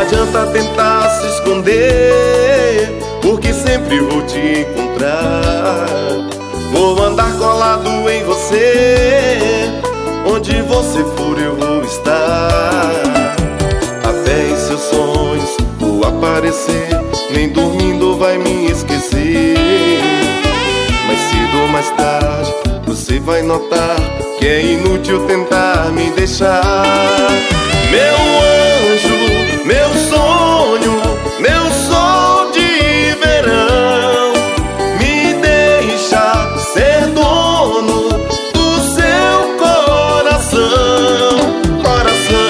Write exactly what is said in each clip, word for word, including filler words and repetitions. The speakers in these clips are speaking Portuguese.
adianta tentar se esconder, porque sempre vou te encontrar. Vou andar colado em você, onde você for eu vou estar. Até em seus sonhos vou aparecer, nem dormindo vai me esquecer. Mais cedo ou mais tarde você vai notar que é inútil tentar me deixar. Meu anjo, meu sonho, meu sol de verão, me deixa ser dono do seu coração, coração.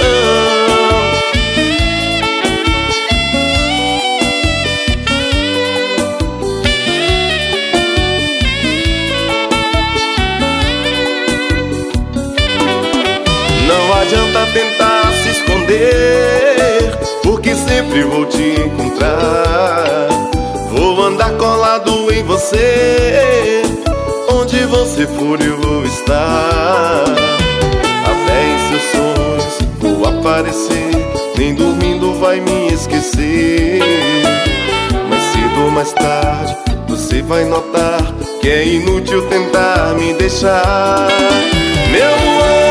Não adianta tentar se esconder, porque sempre vou te encontrar. Vou andar colado em você, onde você for eu vou estar. Até em seus sonhos vou aparecer, nem dormindo vai me esquecer. Mais cedo ou mais tarde você vai notar que é inútil tentar me deixar. Meu amor,